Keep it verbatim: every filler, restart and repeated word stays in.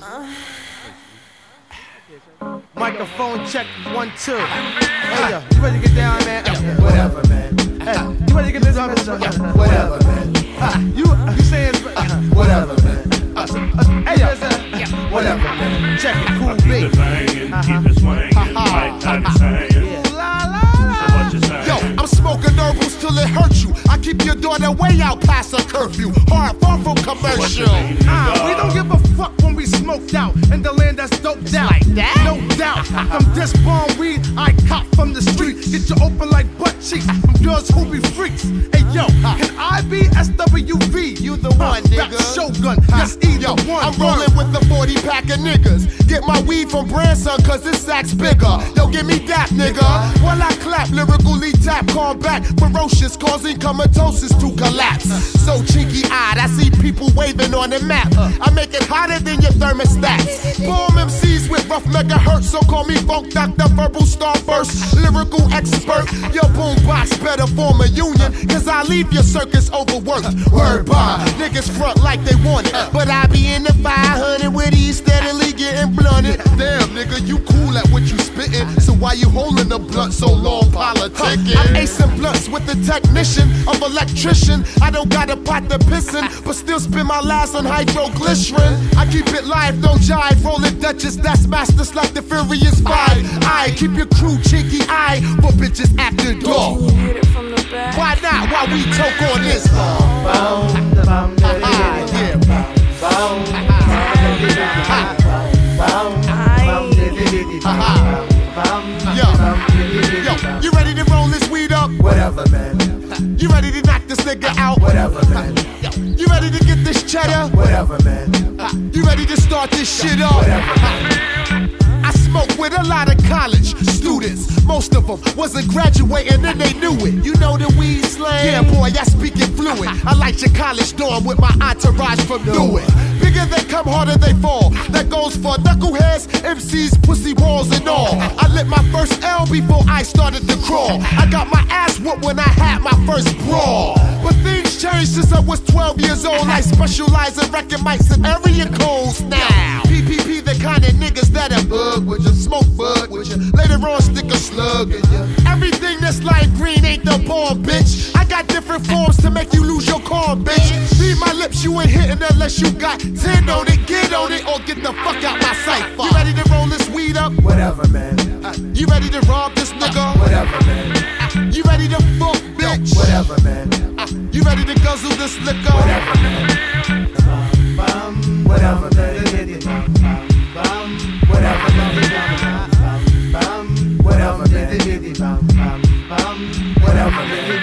Microphone check, one, two. Hey, yo, you ready to get down, man? Yeah, whatever, man. Hey, you ready to get this on? Yeah, whatever, man. Uh, you, you saying, Uh, whatever, man. uh, uh, hey, yo, uh, Whatever, man. check it, cool Keep beat. it banging, keep it swinging, like Patty saying. La, la, la. What you saying? Yo, I'm smoking herbals till it hurts you. I keep your daughter way out past her curfew. Hard, far from commercial. Ah, we don't give a fuck when we smoked out in the land that's doped out. Like that? No doubt. From this bomb weed, I cop from the street. Get you open like butt cheeks from girls who be freaks. Hey yo, can I be S W V? You the one, Rap nigga. Shogun, yes, either Yo, one. I'm rolling with the forty pack of niggas. Get my weed from Branson, cause this sack's bigger. Yo, give me that, nigga. While I clap, lyrically tap, combat, ferocious, causing comatosis to collapse. So cheeky eyed, I see people waving on the map. I make it hotter than your thermostats. Bomb M Cs with rough megahertz, so call me Funk Doctor, verbal starburst, lyrical expert. Your boombox better form a union, cause I leave your circus overworked. Word bond, niggas front like they want it, but I be in the five hundred with these steadily getting blunted. Damn, nigga, you cool at what you spittin', so why you holding the blunt so long politicking? I'm acing blunts with the technician of electrician. I don't got a pot to pissin', but still spend my last on hydroglycerin. I keep it live, don't jive, rollin' Duchess, that's masters like the Furious Five. I keep your crew cheeky eye for bitches after dark. Can you hit it from the back? Why not? While we choke on this. Yo, yo, you ready to roll this weed up? Whatever, man. You ready to knock this nigga out? Whatever, man. Yo, you ready to get this cheddar? Whatever, man. You ready to start this shit up? Whatever, man. I smoke with a lot of college students. Most of them wasn't graduating and they knew it. You know the weed slang? Yeah, boy, I speak it fluid. I like your college dorm with my entourage from Newark. Bigger they come, harder they fall. That goes for knuckleheads, M Cs, pussy walls and all. I lit my first L before I started to crawl. I got my ass whooped when I had my first brawl. But things changed since I was twelve years old. I specialize in wrecking mics and area codes now. P P P, the kind of niggas that'll bug with you, smoke bud with you. Later on, stick a slug in you. Everything that's lime green ain't the bomb, bitch. I got different forms to make you lose your calm, bitch. Read my lips, you ain't hitting unless you got ten on it. Get on it or get the fuck out my sight. You ready to roll this weed up? Whatever, man. You ready to rob this nigga? Whatever, man. You ready to fuck, bitch? Whatever, man. You ready to guzzle this liquor? Whatever, man. Whatever, man. Whatever, man. Whatever, man. Whatever, man.